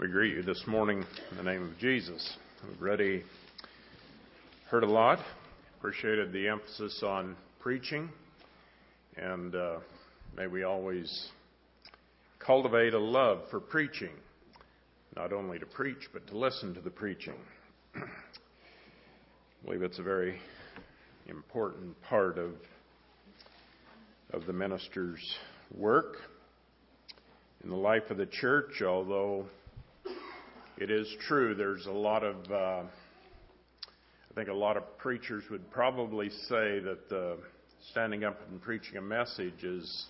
We greet you this morning in the name of Jesus. We've already heard a lot, appreciated the emphasis on preaching, and may we always cultivate a love for preaching, not only to preach, but to listen to the preaching. I believe it's a very important part of the minister's work in the life of the church, although it is true there's a lot of, I think a lot of preachers would probably say that standing up and preaching a message is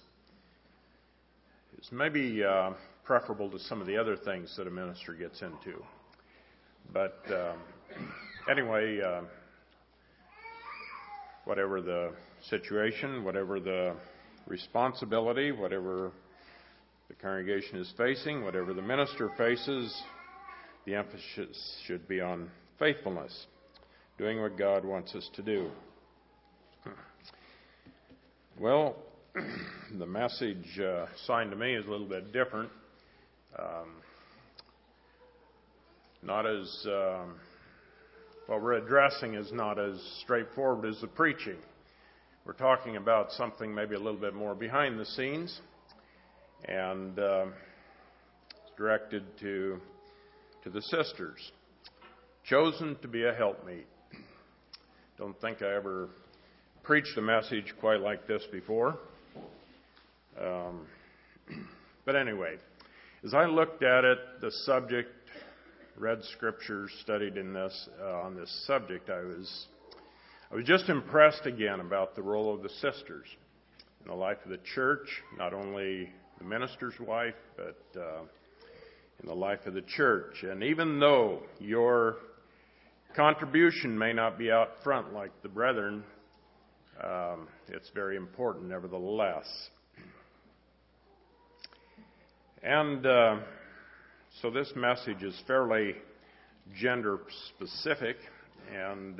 maybe preferable to some of the other things that a minister gets into. But anyway, whatever the situation, whatever the responsibility, whatever the congregation is facing, whatever the minister faces, the emphasis should be on faithfulness, doing what God wants us to do. Well, the message assigned to me is a little bit different. Not as what we're addressing is not as straightforward as the preaching. We're talking about something maybe a little bit more behind the scenes, and it's directed to the sisters, chosen to be a helpmeet. Don't think I ever preached a message quite like this before. But anyway, as I looked at it, the subject, read scriptures, studied in this on this subject, I was just impressed again about the role of the sisters in the life of the church, not only the minister's wife, but in the life of the church. And even though your contribution may not be out front like the brethren, it's very important nevertheless. And so this message is fairly gender specific and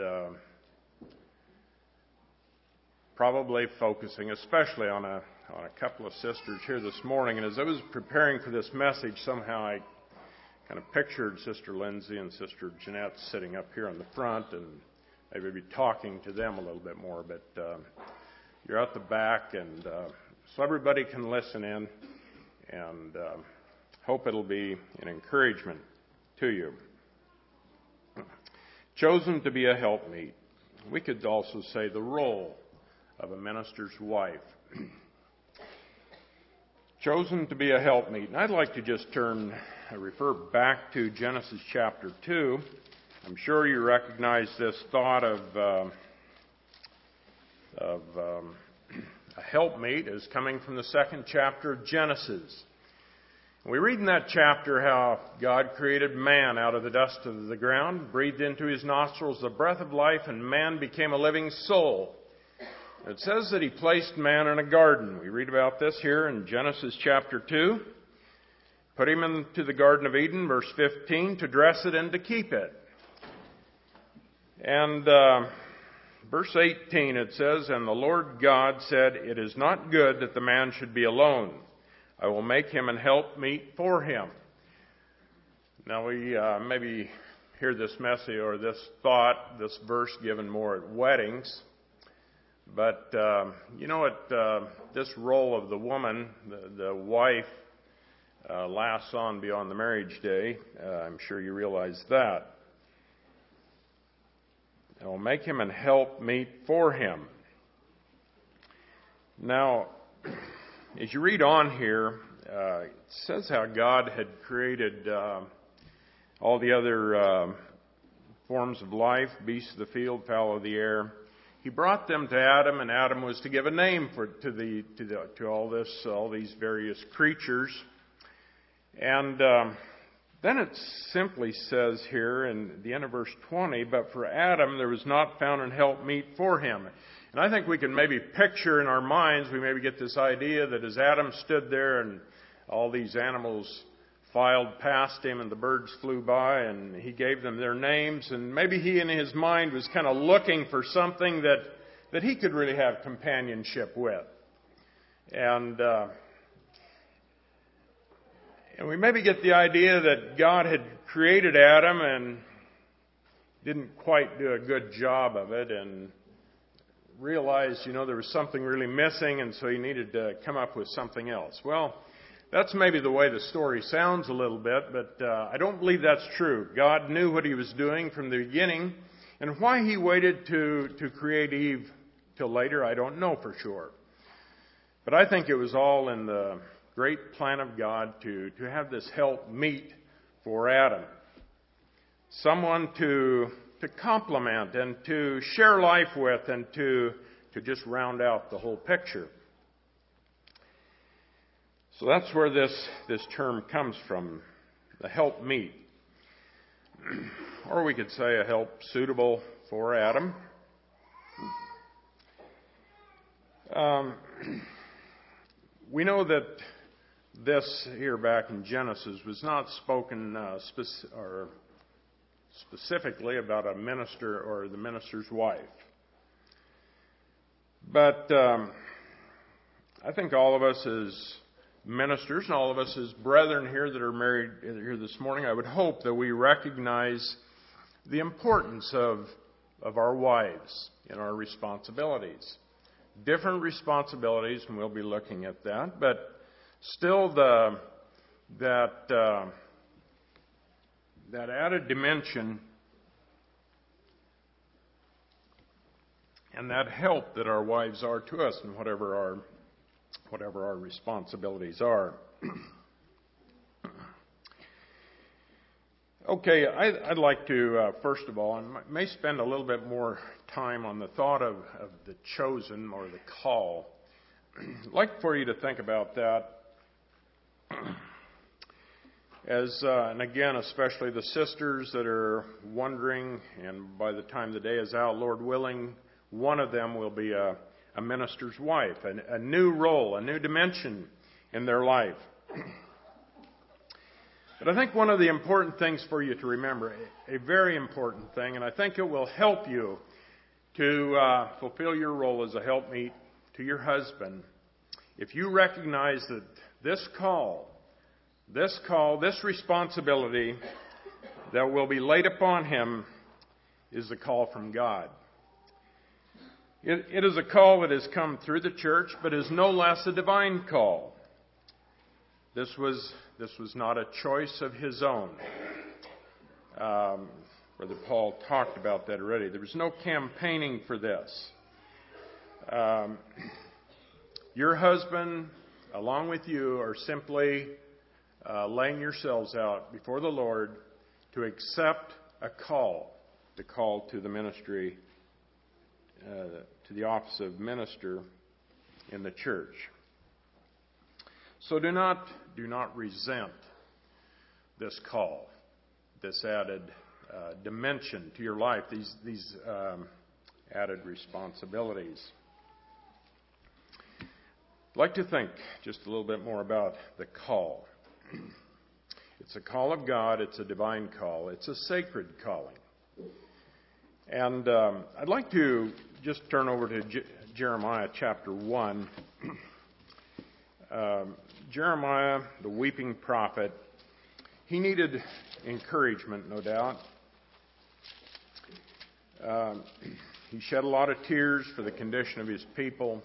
probably focusing especially on a couple of sisters here this morning. And as I was preparing for this message, somehow I kind of pictured Sister Lindsay and Sister Jeanette sitting up here in the front and maybe be talking to them a little bit more. But you're at the back, and so everybody can listen in, and hope it'll be an encouragement to you. Chosen to be a helpmeet. We could also say the role of a minister's wife. Chosen to be a helpmeet. And I'd like to just refer back to Genesis chapter 2. I'm sure you recognize this thought of a helpmeet as coming from the second chapter of Genesis. We read in that chapter how God created man out of the dust of the ground, breathed into his nostrils the breath of life, and man became a living soul. It says that he placed man in a garden. We read about this here in Genesis chapter 2. Put him into the Garden of Eden, verse 15, to dress it and to keep it. And verse 18 it says, And the Lord God said, It is not good that the man should be alone. I will make him an helpmeet for him. Now we maybe hear this message or this thought, this verse given more at weddings. But you know what? This role of the woman, the wife, lasts on beyond the marriage day. I'm sure you realize that. I will make him an helpmeet for him. Now, as you read on here, it says how God had created all the other forms of life, beasts of the field, fowl of the air. He brought them to Adam, and Adam was to give a name to all these various creatures. And then it simply says here in the end of verse 20, But for Adam there was not found an helpmeet for him. And I think we can maybe picture in our minds, we maybe get this idea that as Adam stood there and all these animals filed past him and the birds flew by and he gave them their names, and maybe he in his mind was kind of looking for something that he could really have companionship with. And And we maybe get the idea that God had created Adam and didn't quite do a good job of it, and realized, there was something really missing, and so he needed to come up with something else. Well, that's maybe the way the story sounds a little bit, but I don't believe that's true. God knew what he was doing from the beginning, and why he waited to create Eve till later, I don't know for sure. But I think it was all in the great plan of God to have this help meet for Adam. Someone to complement and to share life with and to just round out the whole picture. So that's where this term comes from, the help meet. Or we could say a help suitable for Adam. We know that this here back in Genesis was not spoken specifically about a minister or the minister's wife. But I think all of us as ministers and all of us as brethren here that are married here this morning, I would hope that we recognize the importance of our wives and our responsibilities. Different responsibilities, and we'll be looking at that, but still that added dimension and that help that our wives are to us in whatever our responsibilities are. Okay, I'd like to, first of all, and may spend a little bit more time on the thought of the chosen or the call. I'd like for you to think about that as, and again, especially the sisters that are wondering, and by the time the day is out, Lord willing, one of them will be a minister's wife, a new role, a new dimension in their life. But I think one of the important things for you to remember, a very important thing, and I think it will help you to fulfill your role as a helpmeet to your husband, if you recognize that this responsibility that will be laid upon him is a call from God. It is a call that has come through the church, but is no less a divine call. This was not a choice of his own. Brother Paul talked about that already. There was no campaigning for this. Your husband, along with you, are simply laying yourselves out before the Lord to accept a call, the call to the ministry, to the office of minister in the church. So do not resent this call, this added dimension to your life, these added responsibilities. I'd like to think just a little bit more about the call. It's a call of God. It's a divine call. It's a sacred calling. And I'd like to just turn over to Jeremiah chapter 1. Jeremiah, the weeping prophet, he needed encouragement, no doubt. He shed a lot of tears for the condition of his people.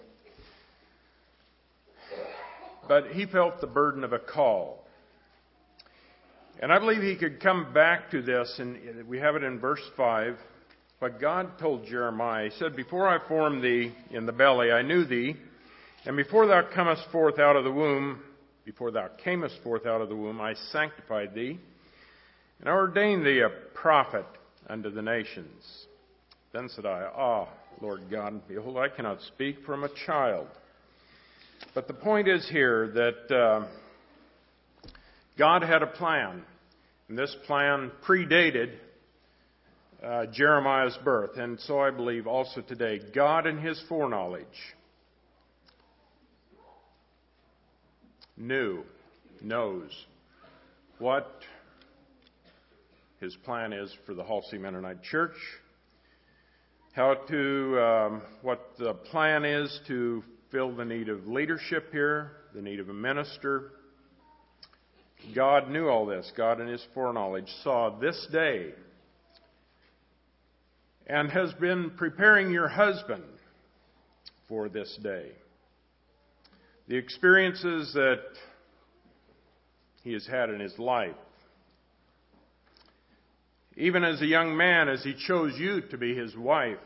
But he felt the burden of a call. And I believe he could come back to this, and we have it in verse 5. But God told Jeremiah, he said, "Before I formed thee in the belly, I knew thee. And before thou camest forth out of the womb, I sanctified thee, and I ordained thee a prophet unto the nations. Then said I, Lord God, behold, I cannot speak, for I am a child." But the point is here that God had a plan, and this plan predated Jeremiah's birth. And so I believe also today, God in his foreknowledge knows what his plan is for the Halsey Mennonite Church, what the plan is to fill the need of leadership here, the need of a minister, God knew all this. God in His foreknowledge saw this day and has been preparing your husband for this day. The experiences that he has had in his life. Even as a young man, as he chose you to be his wife,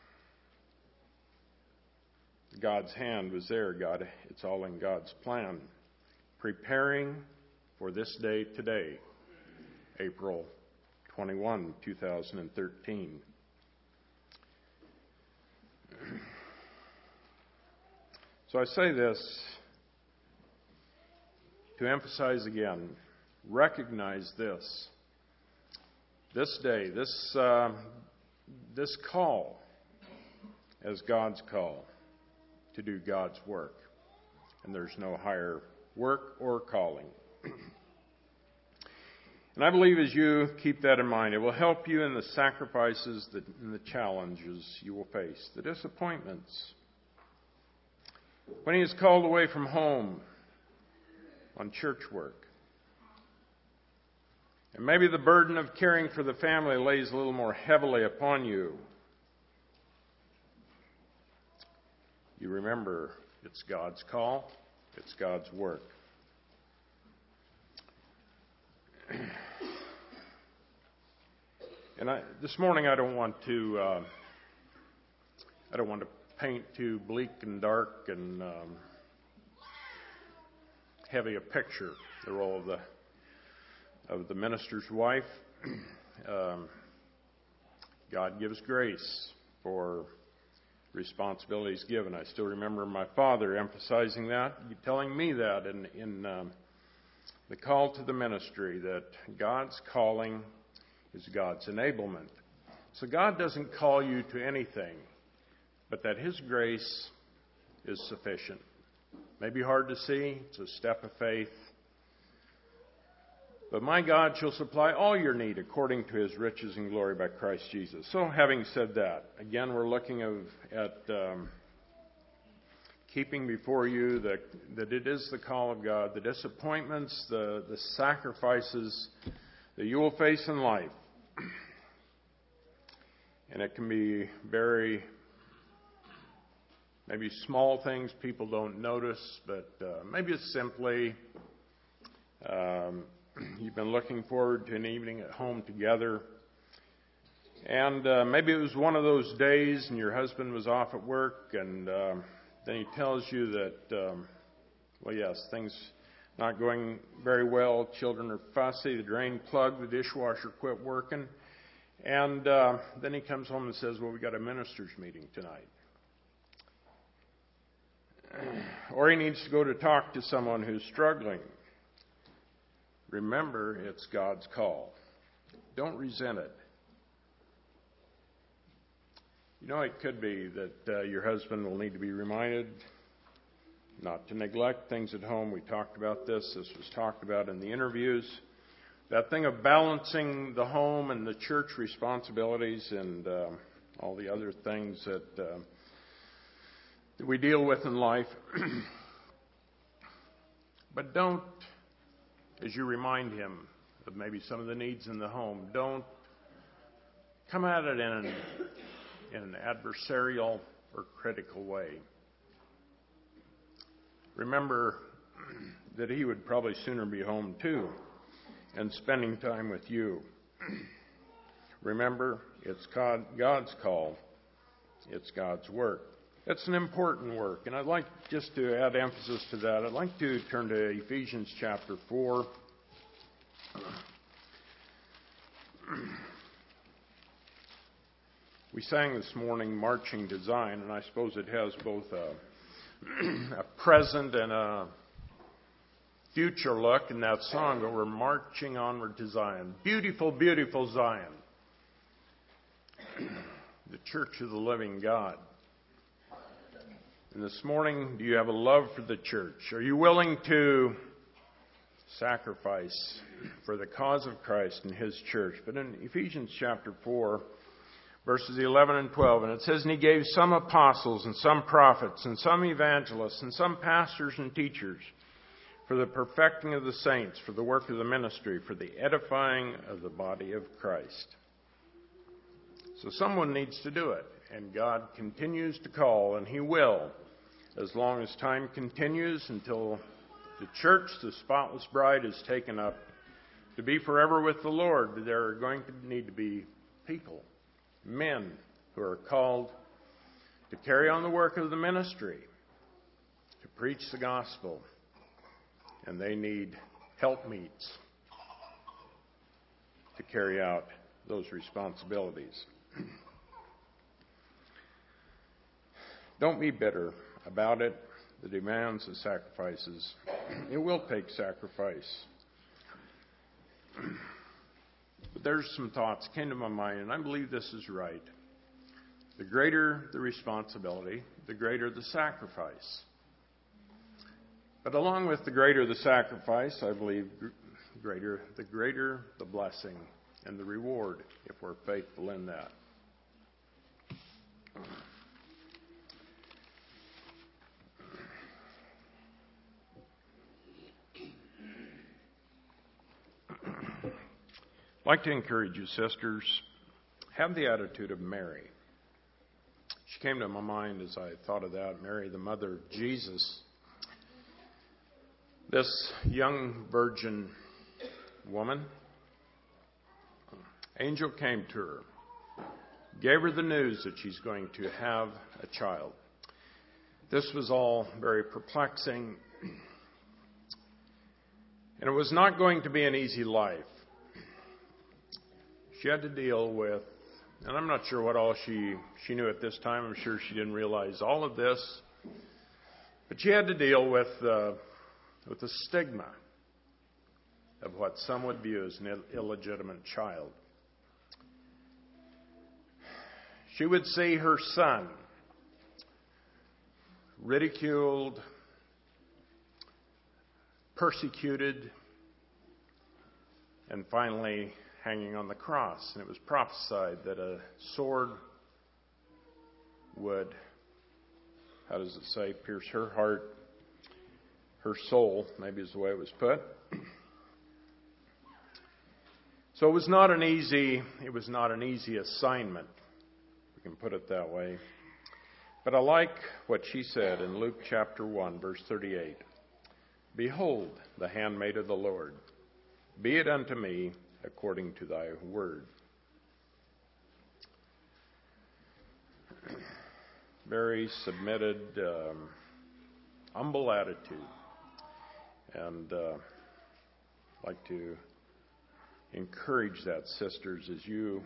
God's hand was there. It's all in God's plan. Preparing for this day today, April 21, 2013. So I say this to emphasize again, recognize this. This day, this call as God's call to do God's work. And there's no higher work or calling. And I believe as you keep that in mind, it will help you in the sacrifices and the challenges you will face, the disappointments. When he is called away from home on church work. And maybe the burden of caring for the family lays a little more heavily upon you. You remember, it's God's call, it's God's work. And this morning I don't want to paint too bleak and dark and heavy a picture, the role of the minister's wife. God gives grace for responsibilities given. I still remember my father emphasizing that, telling me that in the call to the ministry, that God's calling is God's enablement. So God doesn't call you to anything, but that His grace is sufficient. Maybe hard to see, it's a step of faith. But my God shall supply all your need according to His riches and glory by Christ Jesus. So having said that, again we're looking at keeping before you that it is the call of God, the disappointments, the sacrifices that you will face in life. And it can be very, maybe small things people don't notice, but maybe it's simply you've been looking forward to an evening at home together. And maybe it was one of those days and your husband was off at work and then he tells you that, well, yes, things not going very well. Children are fussy. The drain plugged. The dishwasher quit working. And then he comes home and says, well, we got a minister's meeting tonight. Or he needs to go to talk to someone who's struggling. Remember, it's God's call. Don't resent it. You know, it could be that your husband will need to be reminded not to neglect things at home. We talked about this. This was talked about in the interviews. That thing of balancing the home and the church responsibilities and all the other things that we deal with in life. But don't, as you remind him of maybe some of the needs in the home, don't come at it in an adversarial or critical way. Remember that he would probably sooner be home too and spending time with you. Remember, it's God's call. It's God's work. It's an important work. And I'd like just to add emphasis to that. I'd like to turn to Ephesians chapter 4. We sang this morning Marching to Zion, and I suppose it has both a present and a future look in that song, but we're marching onward to Zion. Beautiful, beautiful Zion. The church of the living God. And this morning, do you have a love for the church? Are you willing to sacrifice for the cause of Christ and His church? But in Ephesians chapter 4, verses 11 and 12, and it says, and He gave some apostles and some prophets and some evangelists and some pastors and teachers for the perfecting of the saints, for the work of the ministry, for the edifying of the body of Christ. So someone needs to do it, and God continues to call, and He will, as long as time continues until the church, the spotless bride, is taken up to be forever with the Lord. There are going to need to be people, men, who are called to carry on the work of the ministry, to preach the gospel, and they need helpmeets to carry out those responsibilities. Don't be bitter about it. The demands of sacrifices. It will take sacrifice. But there's some thoughts came to my mind, and I believe this is right. The greater the responsibility, the greater the sacrifice. But along with the greater the sacrifice, I believe the greater the blessing and the reward if we're faithful in that. I'd like to encourage you, sisters, have the attitude of Mary. She came to my mind as I thought of that, Mary, the mother of Jesus. This young virgin woman, angel came to her, gave her the news that she's going to have a child. This was all very perplexing, and it was not going to be an easy life. She had to deal with, and I'm not sure what all she knew at this time. I'm sure she didn't realize all of this. But she had to deal with the stigma of what some would view as an illegitimate child. She would see her son ridiculed, persecuted, and finally hanging on the cross. And it was prophesied that a sword would, how does it say, pierce her heart, her soul, maybe is the way it was put. So it was not an easy assignment, we can put it that way. But I like what she said in Luke chapter 1, verse 38. Behold, the handmaid of the Lord, be it unto me according to thy word. Very submitted, humble attitude. And I'd like to encourage that, sisters, as you,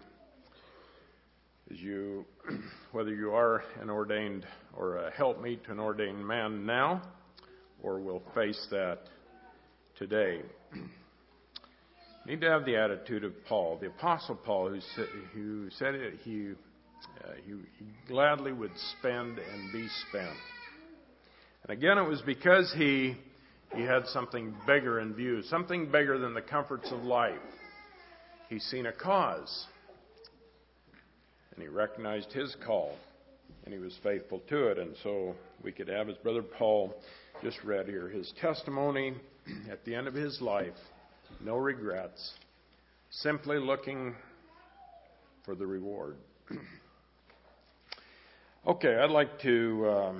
whether you are an ordained or a helpmeet to an ordained man now, or will face that today. Need to have the attitude of Paul, the Apostle Paul, who said it, he gladly would spend and be spent. And again, it was because he had something bigger in view, something bigger than the comforts of life. He's seen a cause, and he recognized his call, and he was faithful to it. And so we could have, as Brother Paul just read here, his testimony at the end of his life. No regrets. Simply looking for the reward. Okay, I'd like to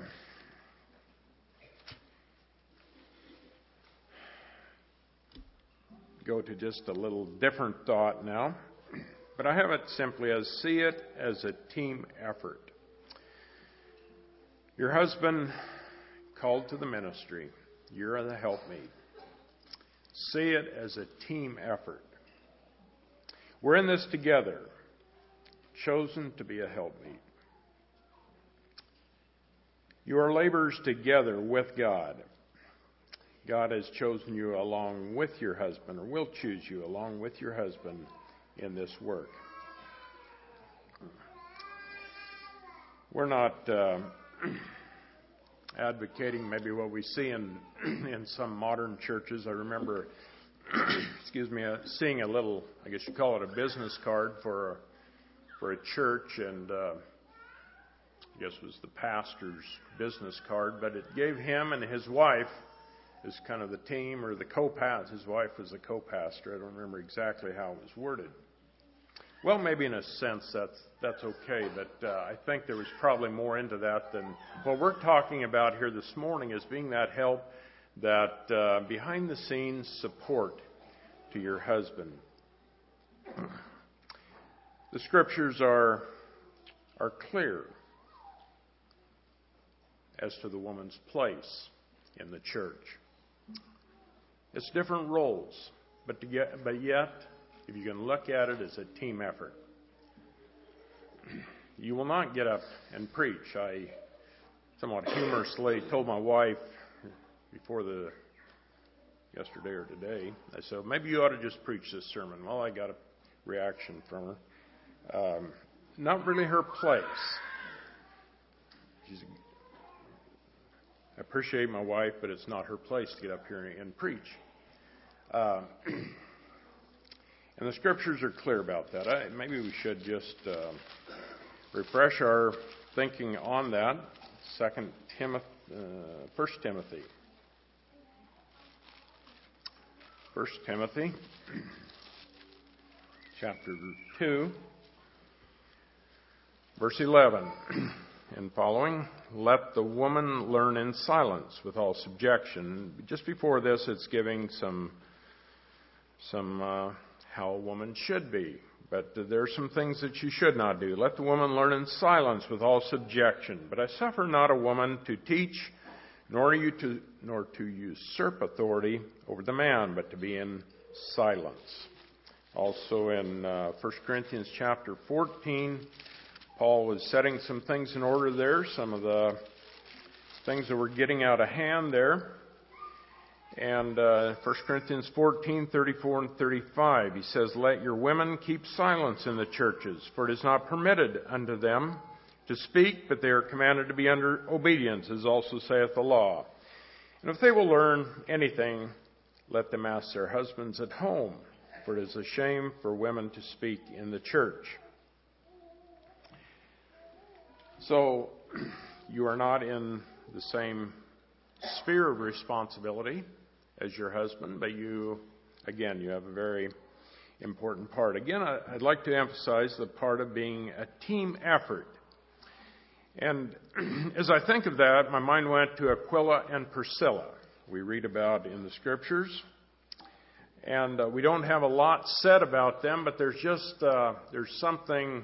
go to just a little different thought now. But I have it simply as see it as a team effort. Your husband called to the ministry. You're the helpmeet. See it as a team effort. We're in this together, chosen to be a helpmeet. You are laborers together with God. God has chosen you along with your husband, or will choose you along with your husband in this work. We're not advocating maybe what we see in some modern churches. I remember, seeing a little, I guess you call it a business card for a church, and I guess it was the pastor's business card, but it gave him and his wife as kind of the team or the co-pastor. His wife was the co-pastor. I don't remember exactly how it was worded. Well, maybe in a sense that's okay, but I think there was probably more into that than what we're talking about here this morning, is being that help, that behind the scenes support to your husband. The scriptures are clear as to the woman's place in the church. It's different roles, but yet, if you can look at it as a team effort. You will not get up and preach. I somewhat humorously told my wife before yesterday or today, I said, maybe you ought to just preach this sermon. Well, I got a reaction from her. Not really her place. I appreciate my wife, but it's not her place to get up here and preach. And the scriptures are clear about that. Maybe we should just refresh our thinking on that. 1 Timothy. 1 Timothy, chapter 2, verse 11 and following. Let the woman learn in silence with all subjection. Just before this, it's giving some how a woman should be. But there are some things that she should not do. Let the woman learn in silence with all subjection. But I suffer not a woman to teach, nor to usurp authority over the man, but to be in silence. Also in 1 Corinthians chapter 14, Paul was setting some things in order there, some of the things that were getting out of hand there. And 1 Corinthians 14, 34 and 35, he says, Let your women keep silence in the churches, for it is not permitted unto them to speak, but they are commanded to be under obedience, as also saith the law. And if they will learn anything, let them ask their husbands at home, for it is a shame for women to speak in the church. So, you are not in the same sphere of responsibility as your husband, but you have a very important part. Again, I'd like to emphasize the part of being a team effort. And as I think of that, my mind went to Aquila and Priscilla. We read about in the scriptures. And we don't have a lot said about them, but there's something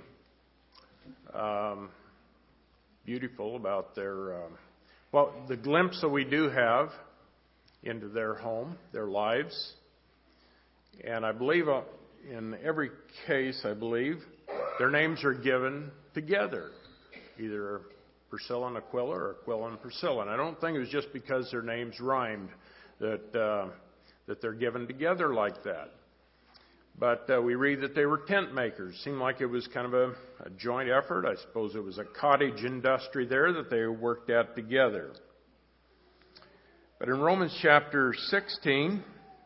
beautiful about the glimpse that we do have into their home, their lives. And I believe in every case, their names are given together. Either Priscilla and Aquila or Aquila and Priscilla. And I don't think it was just because their names rhymed that they're given together like that. But we read that they were tent makers. Seemed like it was kind of a joint effort. I suppose it was a cottage industry there that they worked at together. But in Romans chapter 16,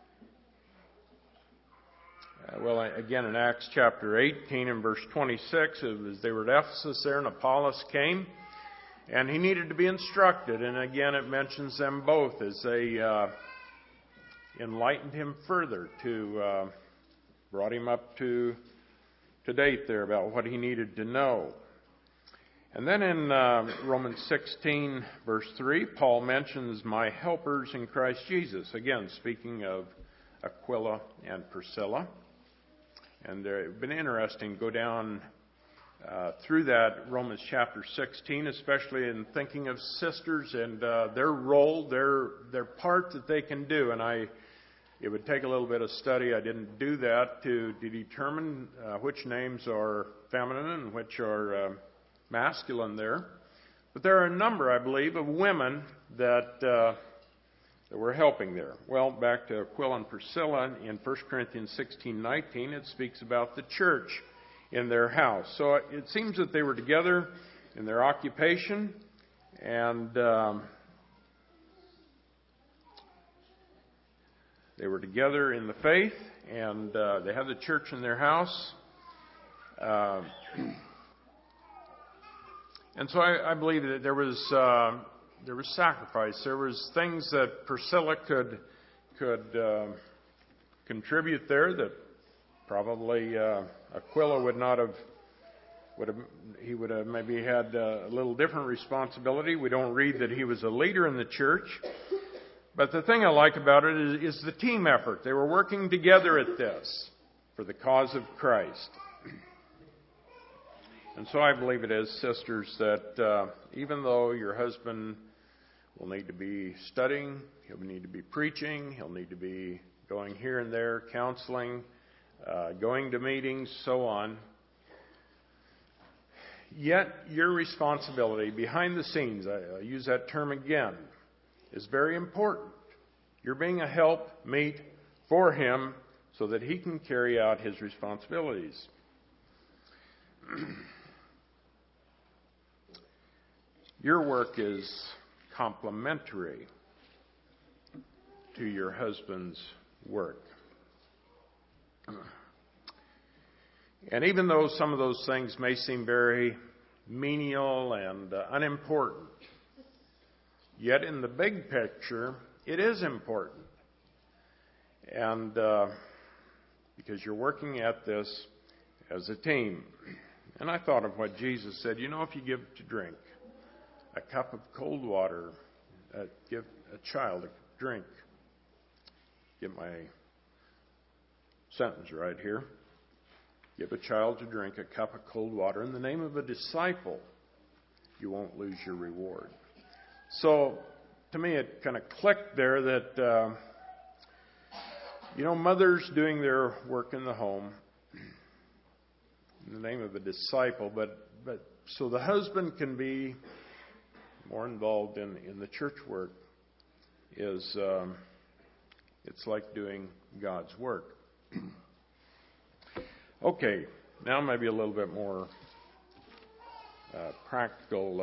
again in Acts chapter 18 and verse 26, it was they were at Ephesus there, and Apollos came, and he needed to be instructed. And again, it mentions them both as they enlightened him further brought him up to date there about what he needed to know. And then in Romans 16, verse 3, Paul mentions my helpers in Christ Jesus. Again, speaking of Aquila and Priscilla. And it's been interesting to go down through that Romans chapter 16, especially in thinking of sisters and their role, their part that they can do. And it would take a little bit of study. I didn't do that to determine which names are feminine and which are masculine there. But there are a number, I believe, of women that were helping there. Well, back to Aquila and Priscilla in 1 Corinthians 16:19, it speaks about the church in their house. So it seems that they were together in their occupation, and they were together in the faith, and they had the church in their house. And so I believe that there was sacrifice. There was things that Priscilla could contribute there that probably Aquila would not have. He would have maybe had a little different responsibility. We don't read that he was a leader in the church. But the thing I like about it is the team effort. They were working together at this for the cause of Christ. And so I believe it is, sisters, that even though your husband will need to be studying, he'll need to be preaching, he'll need to be going here and there, counseling, going to meetings, so on, yet your responsibility behind the scenes, I use that term again, is very important. You're being a helpmeet for him so that he can carry out his responsibilities. Your work is complementary to your husband's work. And even though some of those things may seem very menial and unimportant, yet in the big picture, it is important. And because you're working at this as a team. And I thought of what Jesus said, if you give to drink a cup of cold water, give a child a drink. Get my sentence right here. Give a child to drink a cup of cold water in the name of a disciple, you won't lose your reward. So, to me, it kind of clicked there that, mothers doing their work in the home in the name of a disciple, but so the husband can be more involved in the church work is, it's like doing God's work. Okay, now maybe a little bit more practical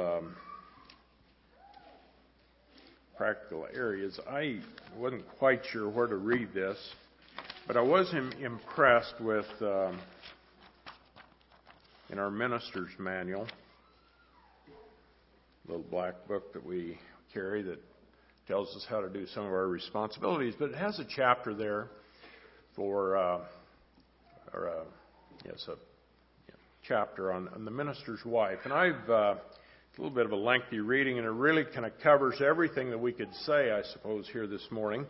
areas. I wasn't quite sure where to read this, but I was impressed with in our minister's manual, a little black book that we carry that tells us how to do some of our responsibilities, but it has a chapter there for a chapter on the minister's wife. And it's a little bit of a lengthy reading, and it really kind of covers everything that we could say, I suppose, here this morning.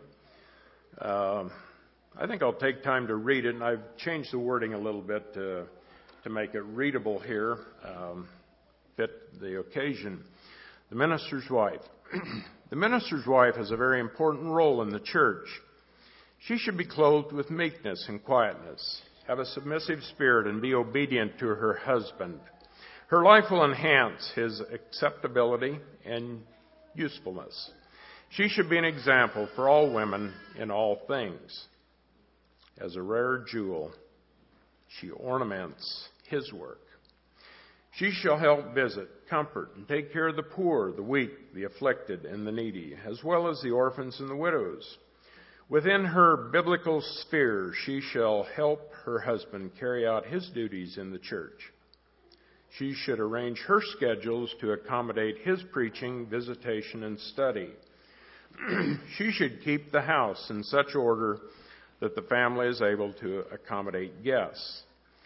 I think I'll take time to read it, and I've changed the wording a little bit to make it readable here, fit the occasion. The minister's wife. The minister's wife has a very important role in the church. She should be clothed with meekness and quietness, have a submissive spirit, and be obedient to her husband. Her life will enhance his acceptability and usefulness. She should be an example for all women in all things. As a rare jewel, she ornaments his work. She shall help visit, comfort, and take care of the poor, the weak, the afflicted, and the needy, as well as the orphans and the widows. Within her biblical sphere, she shall help her husband carry out his duties in the church. She should arrange her schedules to accommodate his preaching, visitation, and study. She should keep the house in such order that the family is able to accommodate guests.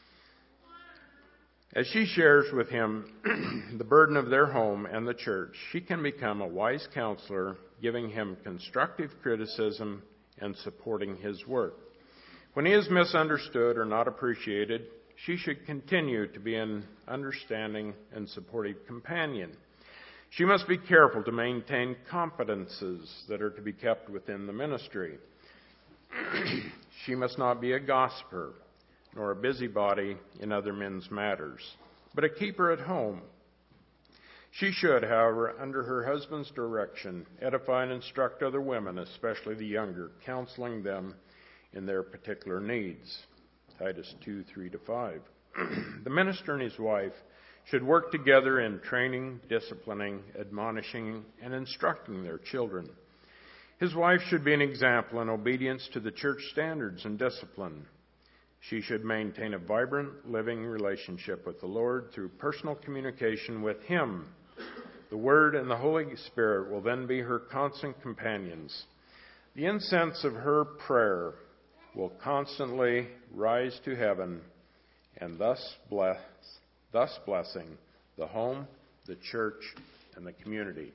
As she shares with him the burden of their home and the church, she can become a wise counselor, giving him constructive criticism and supporting his work. When he is misunderstood or not appreciated, she should continue to be an understanding and supportive companion. She must be careful to maintain confidences that are to be kept within the ministry. She must not be a gossiper, nor a busybody in other men's matters, but a keeper at home. She should, however, under her husband's direction, edify and instruct other women, especially the younger, counseling them in their particular needs. Titus 2:3-5. The minister and his wife should work together in training, disciplining, admonishing, and instructing their children. His wife should be an example in obedience to the church standards and discipline. She should maintain a vibrant, living relationship with the Lord through personal communication with Him The Word and the Holy Spirit will then be her constant companions. The incense of her prayer will constantly rise to heaven and thus blessing the home, the church, and the community.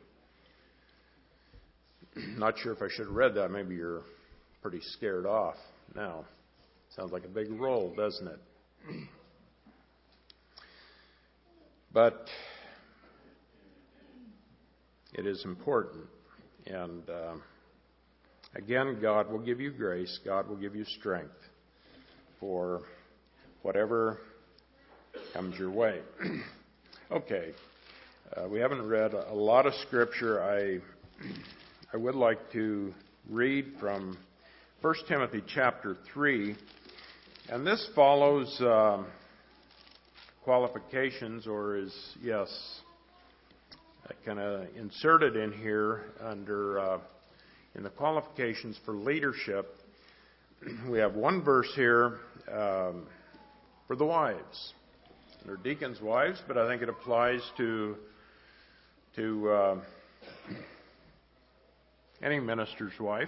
Not sure if I should have read that. Maybe you're pretty scared off now. Sounds like a big roll, doesn't it? But it is important. And again, God will give you grace. God will give you strength for whatever comes your way. Okay. We haven't read a lot of Scripture. I would like to read from 1 Timothy chapter 3. And this follows qualifications, or is, kind of inserted in here under in the qualifications for leadership. We have one verse here for the wives. They're deacons' wives, but I think it applies to any minister's wife.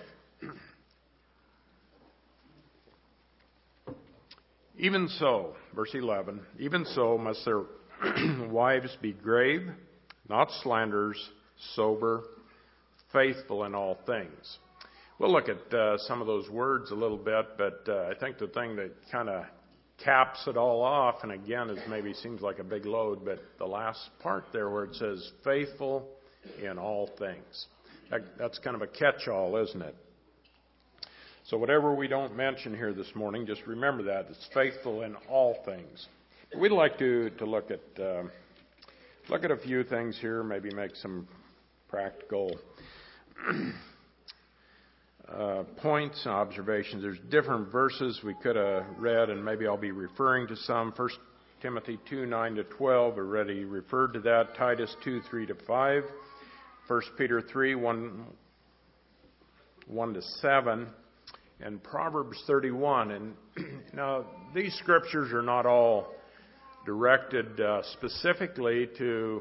Even so, verse 11, even so must their wives be grave, not slanderers, sober, faithful in all things. We'll look at some of those words a little bit, but I think the thing that kind of caps it all off, and again, it maybe seems like a big load, but the last part there where it says faithful in all things. That's kind of a catch-all, isn't it? So whatever we don't mention here this morning, just remember that. It's faithful in all things. We'd like to look at a few things here, maybe make some practical points and observations. There's different verses we could have read, and maybe I'll be referring to some. 1 Timothy 2, 9 to 12, already referred to that. Titus 2, 3 to 5. 1 Peter 3, 1 to 7. And Proverbs 31. And now, these scriptures are not all directed specifically to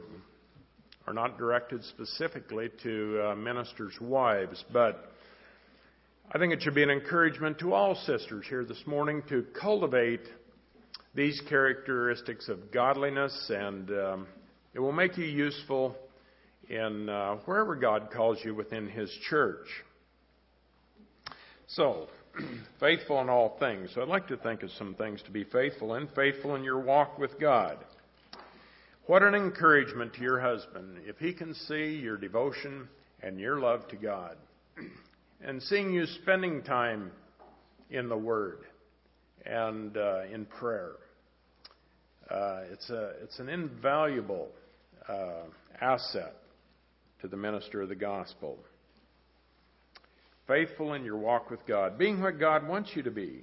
ministers' wives, but I think it should be an encouragement to all sisters here this morning to cultivate these characteristics of godliness, and it will make you useful in wherever God calls you within His church. So, faithful in all things. So I'd like to think of some things to be faithful in your walk with God. What an encouragement to your husband if he can see your devotion and your love to God, and seeing you spending time in the Word and in prayer. It's an invaluable asset to the minister of the gospel. Faithful in your walk with God, being what God wants you to be.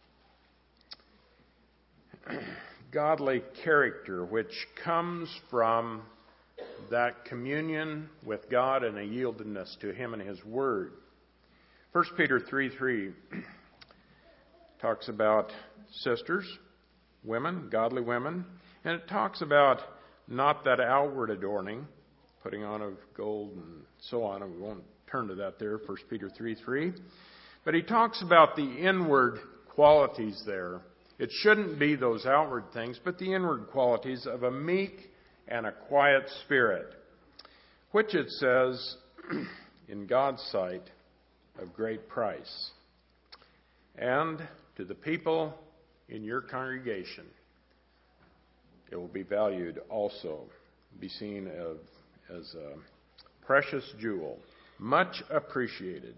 Godly character, which comes from that communion with God and a yieldedness to Him and His Word. 1 Peter 3:3 talks about sisters, women, godly women, and it talks about not that outward adorning, putting on of gold and so on, and we won't turn to that there, 1 Peter 3:3. But he talks about the inward qualities there. It shouldn't be those outward things, but the inward qualities of a meek and a quiet spirit, which it says, in God's sight, of great price. And to the people in your congregation, it will be valued also, be seen as a precious jewel, much appreciated.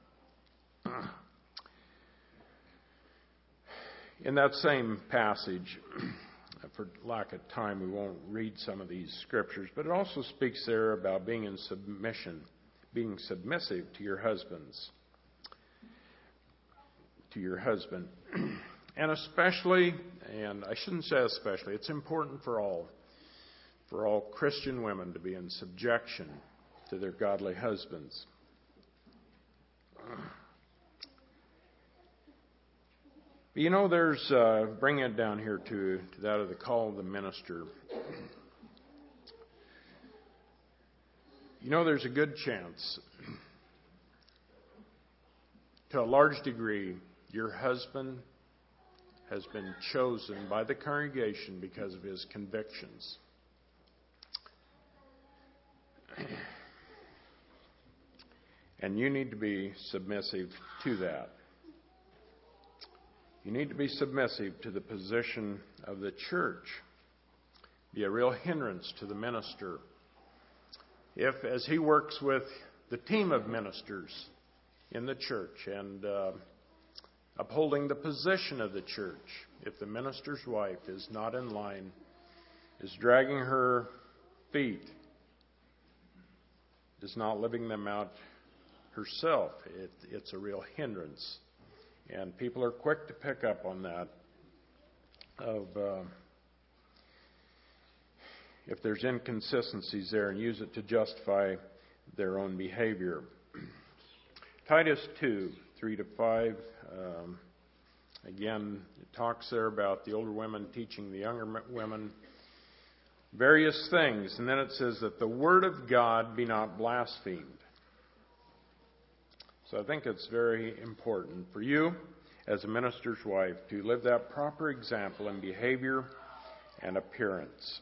In that same passage, for lack of time, we won't read some of these scriptures, but it also speaks there about being in submission, being submissive to your husbands, to your husband. And especially, and I shouldn't say especially, it's important for all Christian women to be in subjection to their godly husbands. But you know, there's, bringing it down here to that of the call of the minister. There's a good chance, to a large degree, your husband has been chosen by the congregation because of his convictions. And you need to be submissive to that. You need to be submissive to the position of the church. Be a real hindrance to the minister. If, as he works with the team of ministers in the church and upholding the position of the church, if the minister's wife is not in line, is dragging her feet, is not living them out herself, it's a real hindrance. And people are quick to pick up on that if there's inconsistencies there and use it to justify their own behavior. Titus 2, 3-5. Again, it talks there about the older women teaching the younger women various things. And then it says that the word of God be not blasphemed. So I think it's very important for you as a minister's wife to live that proper example in behavior and appearance.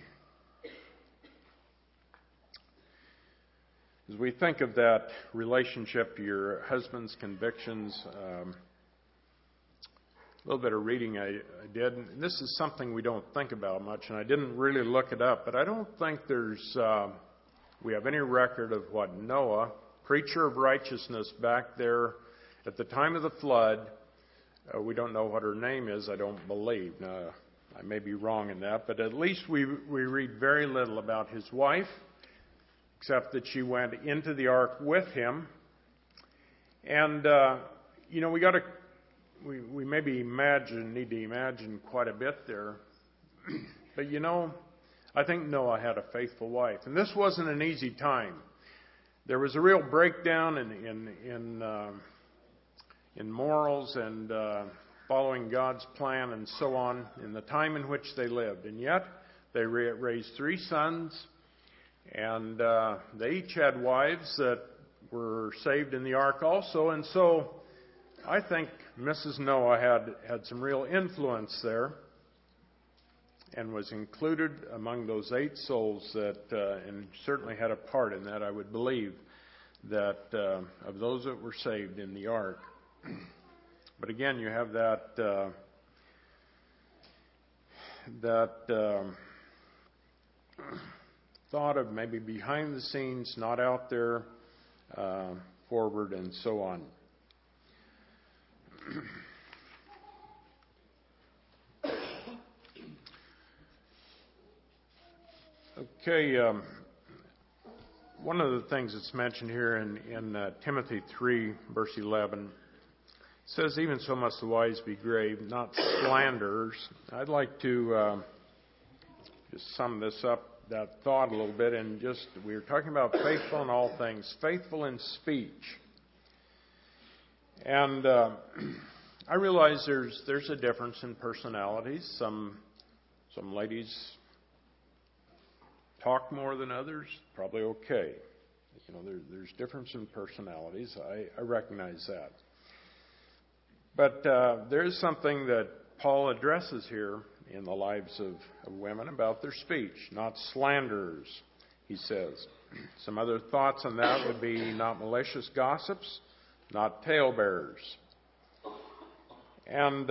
As we think of that relationship to your husband's convictions, a little bit of reading I did. And this is something we don't think about much, and I didn't really look it up, but I don't think we have any record of what Noah, preacher of righteousness back there at the time of the flood, we don't know what her name is, I don't believe. Now, I may be wrong in that, but at least we read very little about his wife, except that she went into the ark with him. And, we maybe need to imagine quite a bit there. But, I think Noah had a faithful wife. And this wasn't an easy time. There was a real breakdown in morals and following God's plan and so on in the time in which they lived. And yet, they raised 3 sons. And they each had wives that were saved in the ark also. And so I think Mrs. Noah had some real influence there and was included among those 8 souls that, and certainly had a part in that, I would believe, that of those that were saved in the ark. But again, you have that thought of maybe behind the scenes, not out there, forward, and so on. Okay, one of the things that's mentioned here in Timothy 3, verse 11, says, even so must the wise be grave, not slanderers. I'd like to just sum this up, that thought a little bit, and we were talking about faithful in all things, faithful in speech. And I realize there's a difference in personalities. Some ladies talk more than others, probably okay. There's difference in personalities. I recognize that. But there is something that Paul addresses here in the lives of women about their speech, not slanderers, he says. Some other thoughts on that would be not malicious gossips, not talebearers. And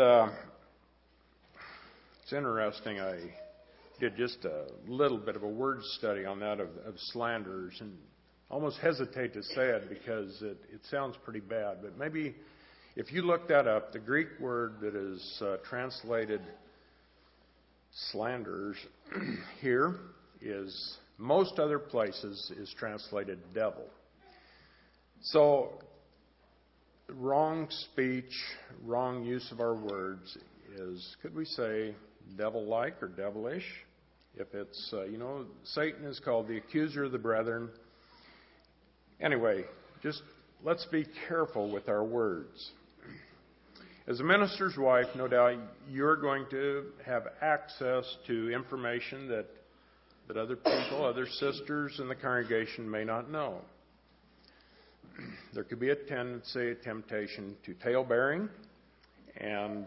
it's interesting, I did just a little bit of a word study on that of slanderers, and almost hesitate to say it because it sounds pretty bad, but maybe if you look that up, the Greek word that is translated slanderers here is, most other places, is translated devil. So, wrong speech, wrong use of our words is, could we say, devil-like or devilish? If it's, Satan is called the accuser of the brethren. Anyway, just let's be careful with our words. As a minister's wife, no doubt you're going to have access to information that that other people, other sisters in the congregation may not know. There could be a tendency, a temptation to tale-bearing, and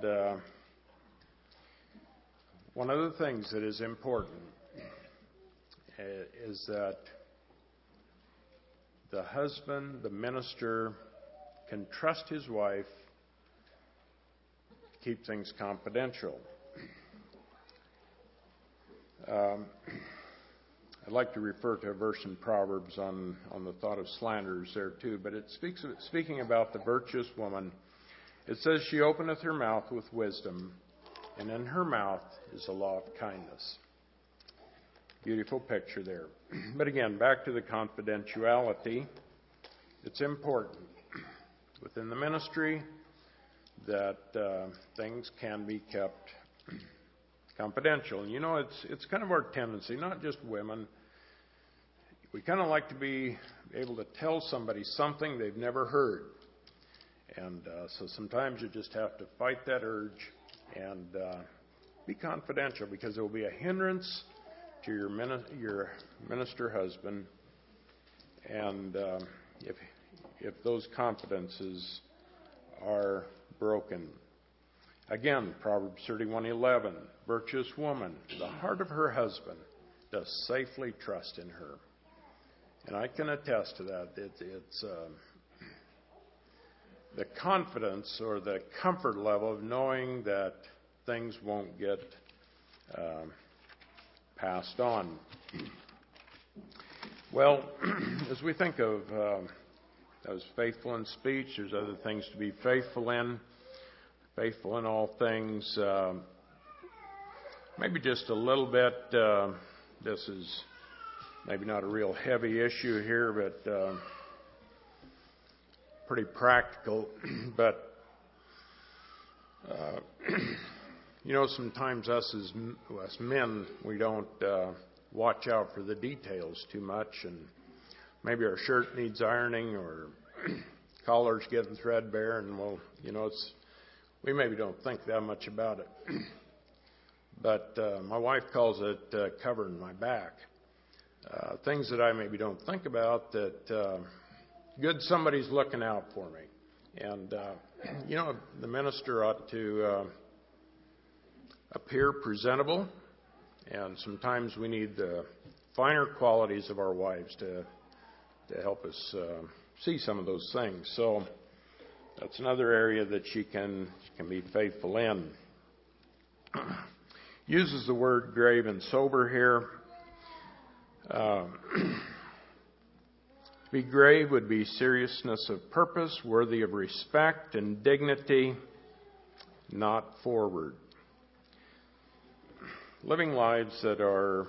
one of the things that is important is that the husband, the minister, can trust his wife to keep things confidential. I'd like to refer to a verse in Proverbs on the thought of slanders there too, but it speaking about the virtuous woman. It says, "She openeth her mouth with wisdom, and in her mouth is the law of kindness." Beautiful picture there. But again, back to the confidentiality. It's important within the ministry that things can be kept confidential. And you know, it's kind of our tendency, not just women. We kind of like to be able to tell somebody something they've never heard. And so sometimes you just have to fight that urge and be confidential, because it will be a hindrance to your minister husband. And if those confidences are broken. Again, Proverbs 31:11, "Virtuous woman, the heart of her husband does safely trust in her." And I can attest to that. It's the confidence or the comfort level of knowing that things won't get passed on. Well, as we think of those faithful in speech, there's other things to be faithful in. Faithful in all things. Maybe just a little bit. This is maybe not a real heavy issue here, but pretty practical. But you know, sometimes us men, we don't watch out for the details too much, and maybe our shirt needs ironing, or collar's getting threadbare, and we maybe don't think that much about it. But my wife calls it covering my back. Things that I maybe don't think about, that good somebody's looking out for me. And, the minister ought to appear presentable. And sometimes we need the finer qualities of our wives to help us see some of those things. So that's another area that she can be faithful in. Uses the word grave and sober here. Be grave would be seriousness of purpose, worthy of respect and dignity, not forward. Living lives that are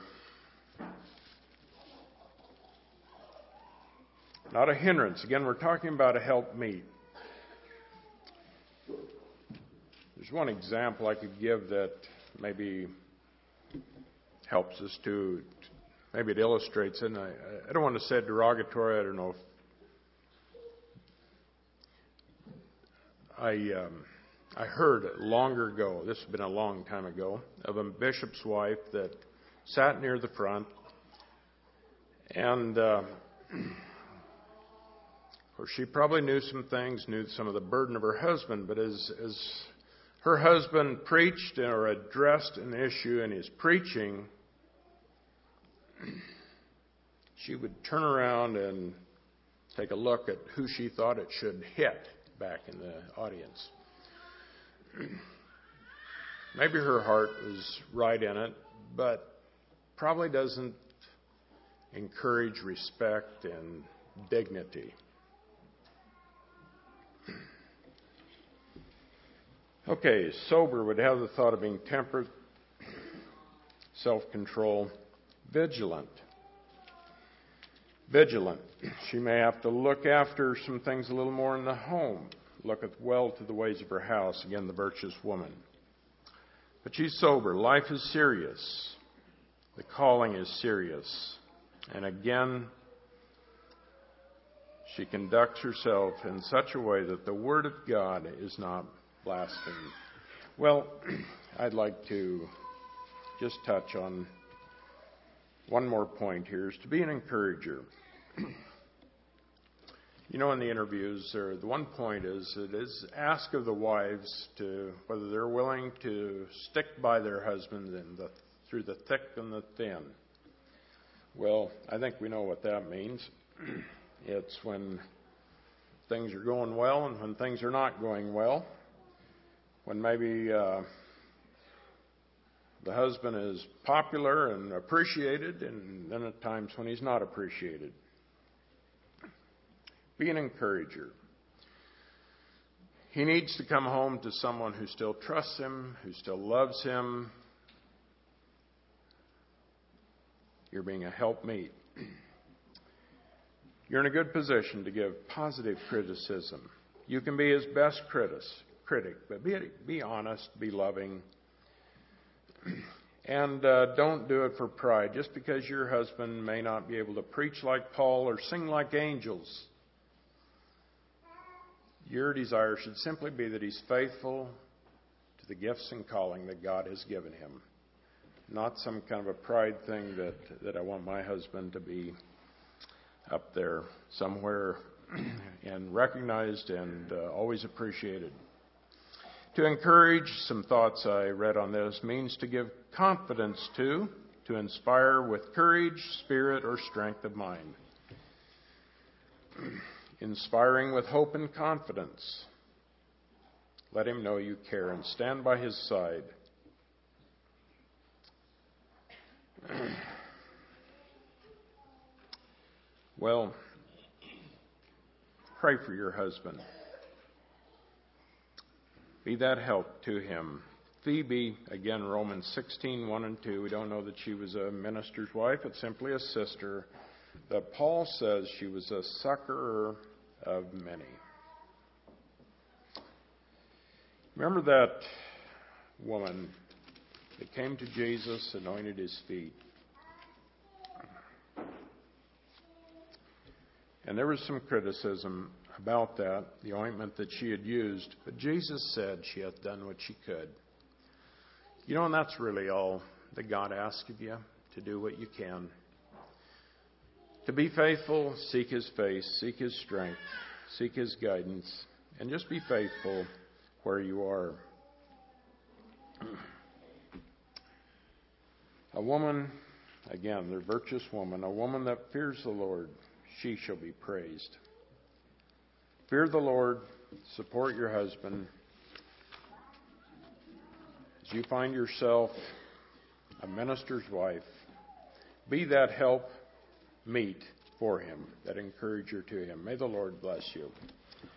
not a hindrance. Again, we're talking about a helpmeet. There's one example I could give that maybe helps us to, maybe it illustrates it. And I don't want to say derogatory. I don't know if I heard longer ago, this has been a long time ago, of a bishop's wife that sat near the front, and of course she probably knew some things, knew some of the burden of her husband, but as her husband preached or addressed an issue in his preaching, she would turn around and take a look at who she thought it should hit back in the audience. Maybe her heart was right in it, but probably doesn't encourage respect and dignity. Okay, sober would have the thought of being temperate, self-control, vigilant. Vigilant. She may have to look after some things a little more in the home. Looketh well to the ways of her house. Again, the virtuous woman. But she's sober. Life is serious. The calling is serious. And again, she conducts herself in such a way that the Word of God is not blasphemed. Well, I'd like to just touch on One more point here is to be an encourager. You know, in the interviews, the one point is ask of the wives to whether they're willing to stick by their husband through the thick and the thin. Well, I think we know what that means. It's when things are going well and when things are not going well. When maybe the husband is popular and appreciated, and then at times when he's not appreciated. Be an encourager. He needs to come home to someone who still trusts him, who still loves him. You're being a helpmeet. You're in a good position to give positive criticism. You can be his best critic, but be honest, be loving. And don't do it for pride. Just because your husband may not be able to preach like Paul or sing like angels, your desire should simply be that he's faithful to the gifts and calling that God has given him. Not some kind of a pride thing that I want my husband to be up there somewhere and recognized and always appreciated. To encourage, some thoughts I read on this, means to give confidence to inspire with courage, spirit, or strength of mind. Inspiring with hope and confidence. Let him know you care and stand by his side. Well, pray for your husband. Be that help to him. Phoebe, again, Romans 16, 1 and 2. We don't know that she was a minister's wife. It's simply a sister. But Paul says she was a succorer of many. Remember that woman that came to Jesus, anointed his feet. And there was some criticism about that, the ointment that she had used. But Jesus said she hath done what she could. You know, and that's really all that God asks of you, to do what you can. To be faithful, seek his face, seek his strength, seek his guidance, and just be faithful where you are. A woman, again, the virtuous woman, a woman that fears the Lord, she shall be praised. Fear the Lord, support your husband. As you find yourself a minister's wife, be that help meet for him, that encourager to him. May the Lord bless you.